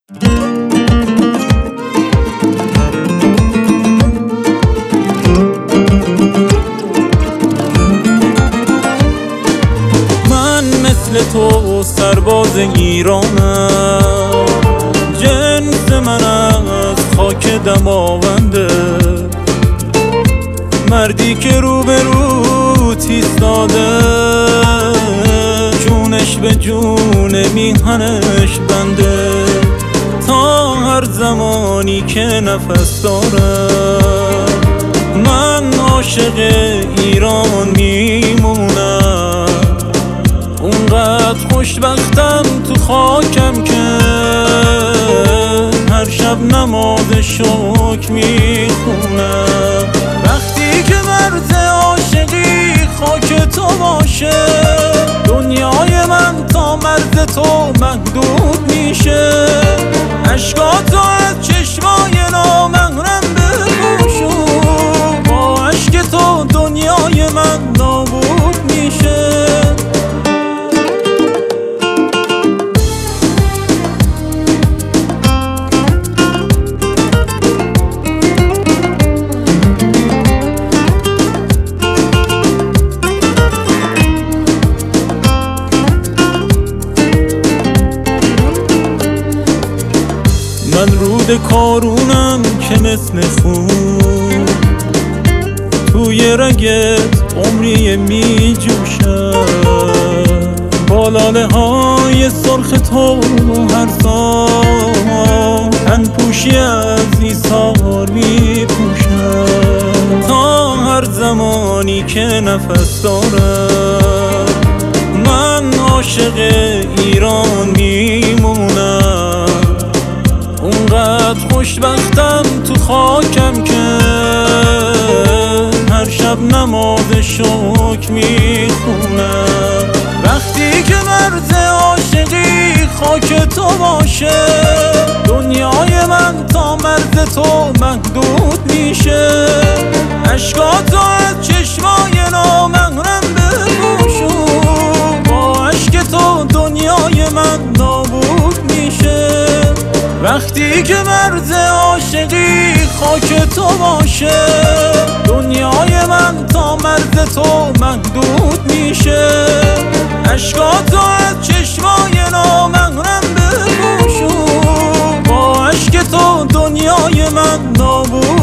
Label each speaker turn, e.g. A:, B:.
A: من مثل تو سرباز ایرانم، جنس من از خاک دماونده، مردی که روبروت ایستاده، جونش به جون میهنش بنده، تا هر زمانی که نفس دارم من عاشق ایران میمونم. اونقدر خوشبختم تو خاکم که هر شب نماز شکر میخونم. وقتی که مرز عاشقی خاک تو باشه، دنیای من تا مرز تو محدود میشه. اشکاتو از چشمای نامحرم بپوشون، با اشک تو دنیای من نابود میشه. من رود کارونم که مثل خون توی رگت عمری می جوشم. با لاله های سرخ تو هر سال تن پوشی از ایثار می پوشم. تا هر زمانی که نفس دارم من عاشق ایران میمونم. اونقدر خوشبختم تو خاکم که هر شب نماز شکر میخونم. وقتی که مرز عاشقی خاک تو باشه، دنیای من تا مرز تو محدود میشه. اشکاتو از چشمای نامحرم بپوشون، با اشک تو دنیای من نابود میشه. وقتی که مرز عاشقی خاک تو باشه، دنیای من تا مرز تو محدود میشه. اشکاتو از چشمای نامحرم بپوشون، با اشک تو دنیای من نابود